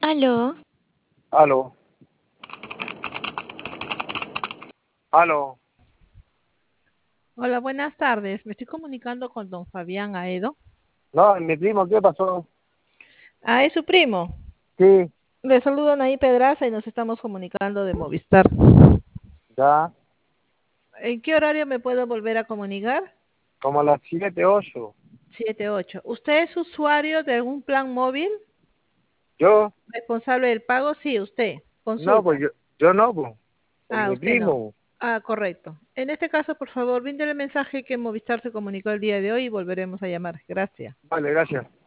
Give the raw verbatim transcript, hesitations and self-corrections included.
Aló. Aló. Aló. Hola, buenas tardes. Me estoy comunicando con don Fabián Aedo. No, mi primo, ¿qué pasó? Ah, es su primo. Sí, Le saludan ahí Pedraza y nos estamos comunicando de Movistar. ya, ¿En qué horario me puedo volver a comunicar? como a las siete, ocho. Siete ocho. ¿Usted es usuario de algún plan móvil? ¿Yo? ¿Responsable del pago? Sí, usted. No, pues Consulta. yo, yo no, pues. Pues Ah, mi usted no. primo. Ah, correcto. En este caso, por favor, bríndele el mensaje que Movistar se comunicó el día de hoy y volveremos a llamar. Gracias. Vale, gracias.